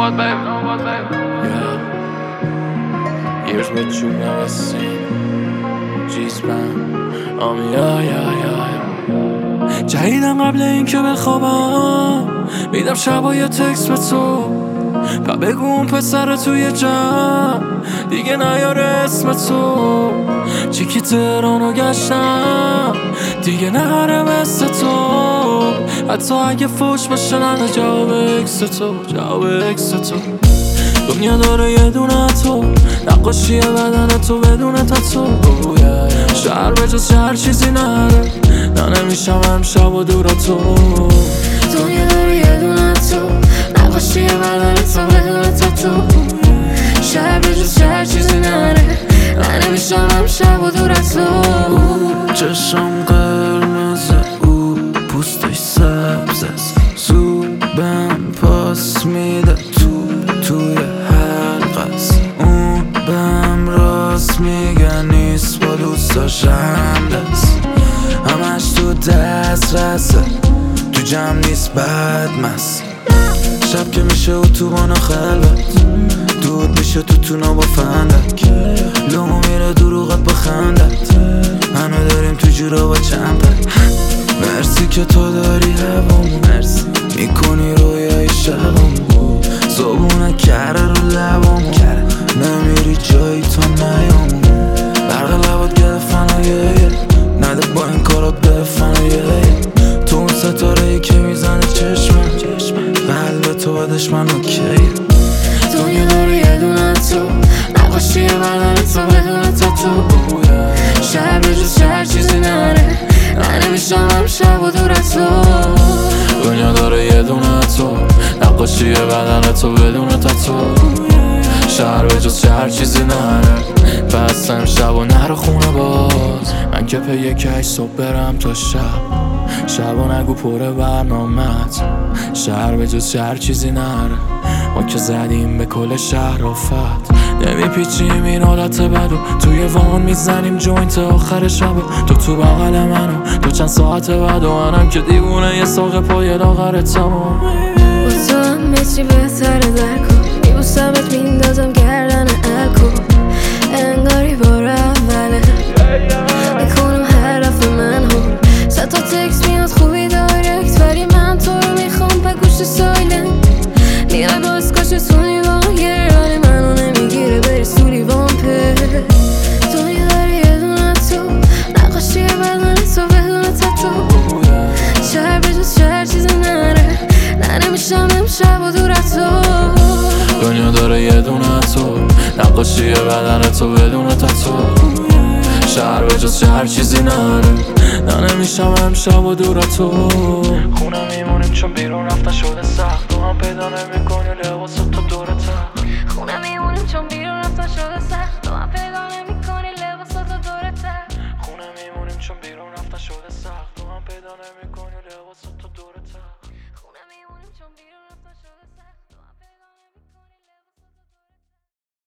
what, baby? Yeah. Years with you never seen. G-Span. جدیدن قبل این که بخوابم میدم شبا یه تکست به تو بگو اون پسر توی جمع دیگه نیاره اسم تو چیکی تهرانو گشتم دیگه نهاره مثل تو حتی اگه فوش باشه نده جواب اکس تو دنیا داره یه دونه تو نقاشی بدن تو بدون تاتو شهر به جز هر چیزی نره نه نمیشم امشب و دور تو دنیا داره یه دونه تو نقاشی بدن تو بدون تاتو شهر به جز هر چیزی نره نه نمیشم امشب و دور تو چشم قرمزه او پوستش سبز است زوبم پاس میده توی حلق است اون بهم راست میگه نیست با دوستاش همدست همش تو دست رسه تو جمع نیست بد مست شب که میشه اتوبان خلوت دود میشه تو تونا با فندک لومو میره دروغت با خندت هنو داریم تو جورا با چند مرسی که تو داری هوامو مرسی میکنی رویای شبامو صبونه کره رو لبامو نمیری جایی تا نیامو برق لبات گرفتن نده با این کارات بفن تو اون ستاره که میزنه چشمم قلب تو بدش من اوکیه دنیا داره یه دونه تو نقاشی بدن تو بدون تاتو شهر به جز هر چیزی نره نه نمیشم امشب و دور تو دنیا داره یه دونه تو نقاشی بدن تو بدون تاتو شهر به جز هر چیزی نره پس امشب و نره خونه باز من که پی یکی صبح برم تا شب و نگو پره برنامت شهر به جز هر چیزی نره ما که زدیم به کل شهر آفت نمیپیچیم این حالت بدو توی وان میزنیم جوینت آخر شبو تو بغل منو تو چند ساعت بعد و منم که دیوونه یه ساق پای لاغر تمام با تو همه چی بهتره درکو میبوسمت میندازم گردن الکو انگاری بار اوله میکنم حرف من هم صد تا تکس میاد خوبی دایرکت ولی من تو رو میخوام به گوش سایلنت میای باز کاشتونی واگر ولی منو نمیگیره بری سولی وامپر دنیا داره یه دونه تو نقاشی بدن تو بدون تاتو شهر به جز هر چیزی نره نه نمیشم امشب و دور تو دنیا داره یه دونه تو نقاشی بدن تو بدون تاتو شهر به جز هر چیزی نره نه نمیشم امشب و دور تو خونه میمونیم چون بیرون رفتن شده سخت تو هم پیدا نمیکنی لباسات تا دور تخت خونه میمونیم چون بیرون رفتن شده سخت تو هم پیدا نمیکنی لباسات تا دور تخت خونه میمونیم چون بیرون رفتن شده سخت تو هم پیدا نمیکنی لباسات تا دور تخت خونه میمونیم چون